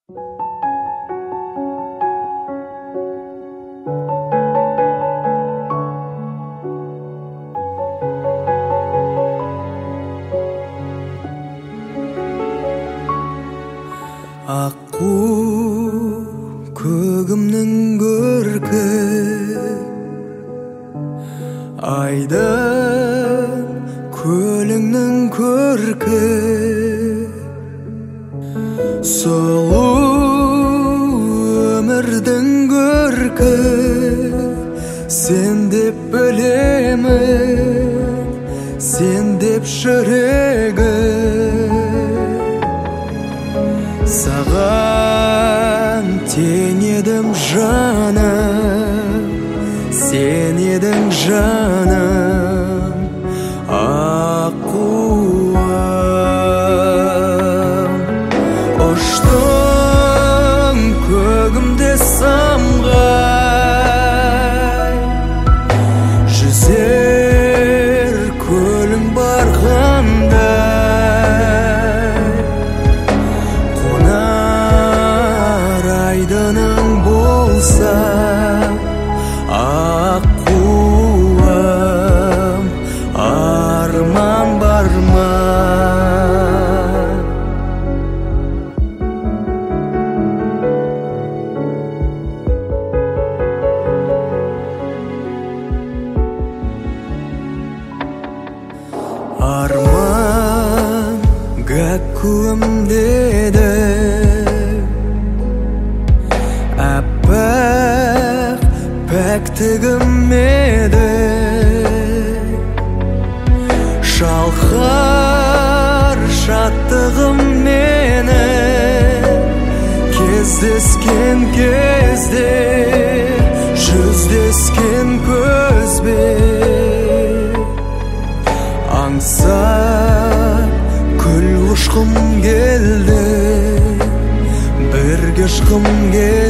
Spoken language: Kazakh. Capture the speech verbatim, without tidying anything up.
Аққу көгімнің көркі, айдын көліңнің көркі, сұлу өмірдің көркі. Сен деп білемін, сен деп жүрегім, саған тең едім жаным, сен едің жаным, аққуым. Ұштың көгімде самғай, жүзер көлің барғандай, қонар айдының болса аққуым, арман бар ма? Арман гәккуім деді, әппақ пәктігім еді. Шалқар шаттығым мені, кездескен кезде, жүздескен көзбен. Аңсап күл ұшқым келді, бірге ұшқым келді.